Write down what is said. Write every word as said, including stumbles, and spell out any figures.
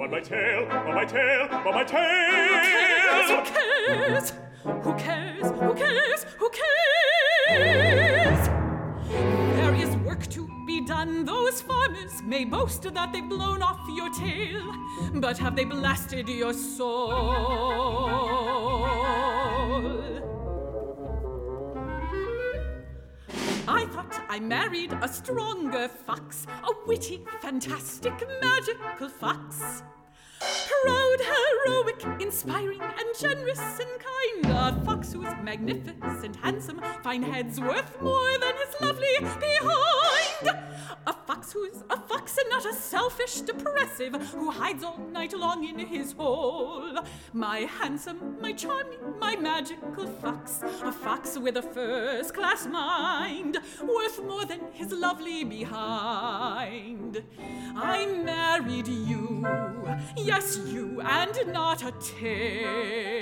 but my tail, but my tail, but my tail! Who cares? Who cares? Who cares? Who cares? There is work to be done. Those farmers may boast that they've blown off your tail, but have they blasted your soul? I thought I married a stronger fox, a witty, fantastic, magical fox. Proud, heroic, inspiring, and generous and kind. A fox who's magnificent, handsome, fine heads worth more than his lovely behind. A fox who's a fox and not a selfish depressive who hides all night long in his hole. My handsome, my charming, my magical fox. A fox with a first-class mind, worth more than his lovely behind. I married you, yes, you, and not a tail.